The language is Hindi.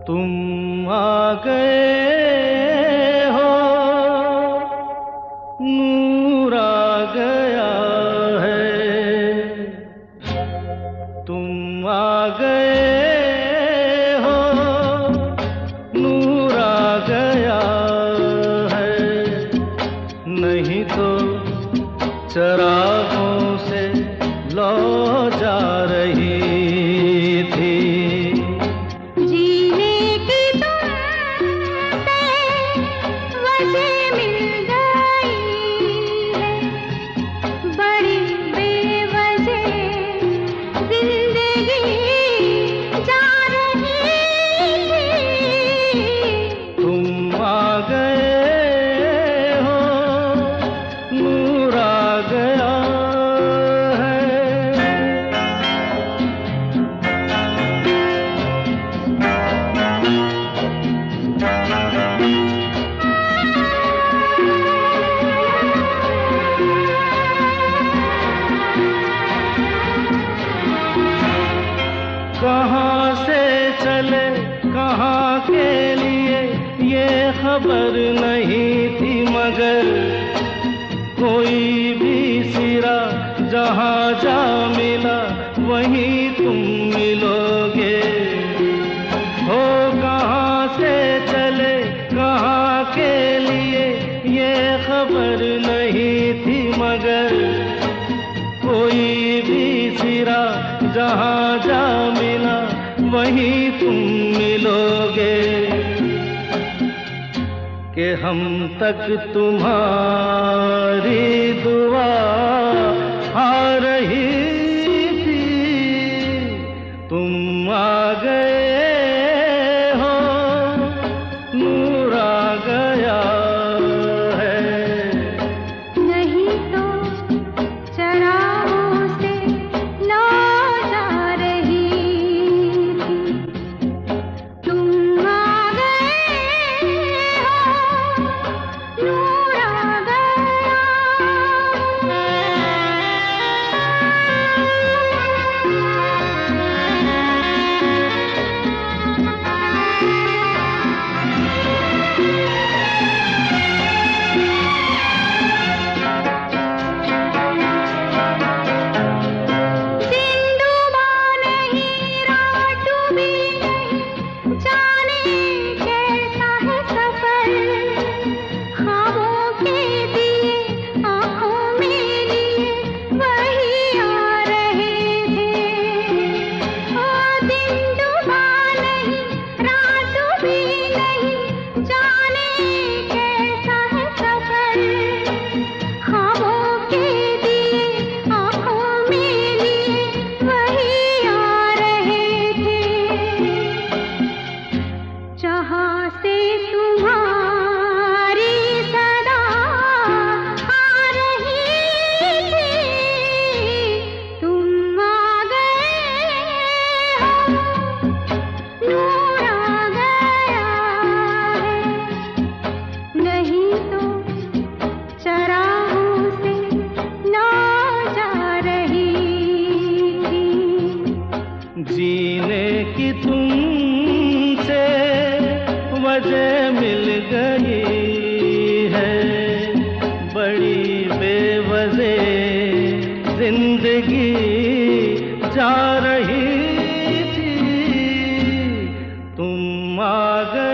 तुम आ गए हो, नूर आ गया है। तुम आ गए हो, नूर आ गया है। नहीं तो चरागों से लौ जा रही थी। जीने की तुमसे वजह मिल गई है, बड़ी बेवजह जिंदगी जा रही थी। तुम आ गए हो, नूर आ गया है। कहाँ से चले कहाँ के लिए ये खबर नहीं थी, मगर कोई भी सिरा जहाँ जा मिला वहीं तुम मिलोगे। हो कहाँ से चले कहाँ के लिए ये खबर नहीं थी, मगर कोई भी सिरा जहाँ जा मिला वहीं तुम मिलोगे। कि हम तक तुम्हारी दुआ आ रही थी। तुम आ गए हो, नूर आ गया है। नहीं तो चरागों से लौ जा रही थी। तुम आ गए हो, नूर आ गया। जहाँ से तुम्हारी सदा आ रही थी। तुम आ गए हो, नूर आ गया है। नहीं तो चरागों से लौ जा रही थी। जीने की तुमसे वजह मिल गई है, बड़ी बेवजह जिंदगी जा रही थी। तुम आ गए